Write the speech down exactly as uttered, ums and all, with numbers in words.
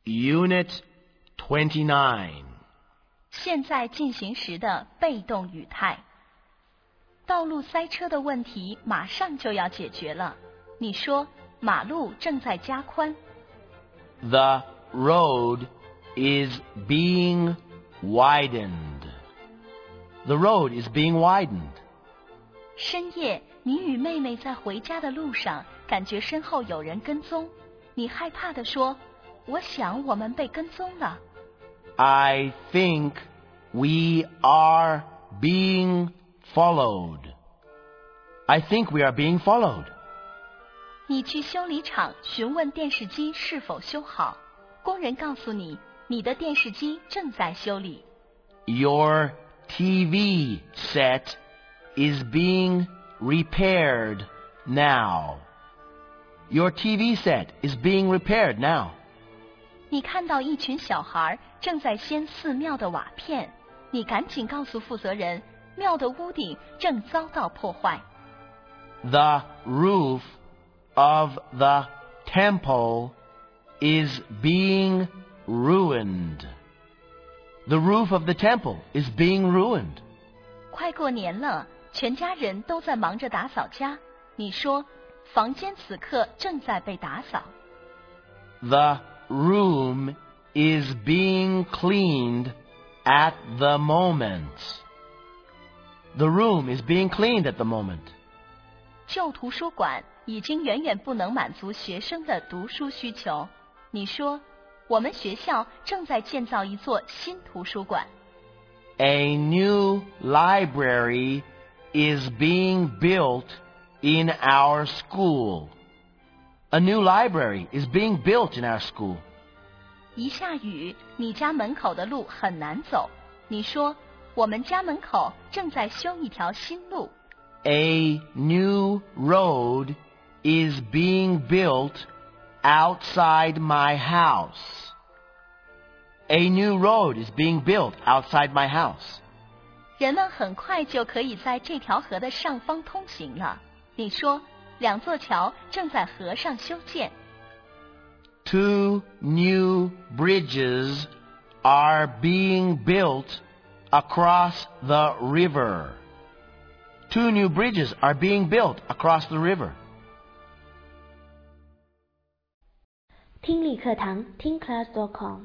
Unit twenty-nine. 现在进行时的被动语态。道路塞车的问题马上就要解决了。你说马路正在加宽。 The road is being widened. The road is being widened. 深夜，你与妹妹在回家的路上，感觉身后有人跟踪，你害怕地说：“我想我们被跟踪了。” I think we are being followed. I think we are being followed. 你去修理厂询问电视机是否修好，工人告诉你，你的电视机正在修理。 Your T V set is being repaired now. Your T V set is being repaired now. 你看到一群小孩正在掀寺庙的瓦片，你赶紧告诉负责人，庙的屋顶正遭到破坏。 The roof of the temple is being ruined. The roof of the temple is being ruined. 快过年了，全家人都在忙着打扫家。你说，房间此刻正在被打扫。 The room is being cleaned at the moment. The room is being cleaned at the moment. 旧图书馆已经远远不能满足学生的读书需求。你说，我们学校正在建造一座新图书馆。 A new library is being built in our school. A new library is being built in our school. 一下雨，你家门口的路很难走。你说，我们家门口正在修一条新路。 A new road is being built outside my house. A new road is being built outside my house. 人们很快就可以在这条河的上方通行了。你说，两座桥正在河上修建。 Two new bridges are being built across the river. Two new bridges are being built across the river. 听力课堂听 class dot com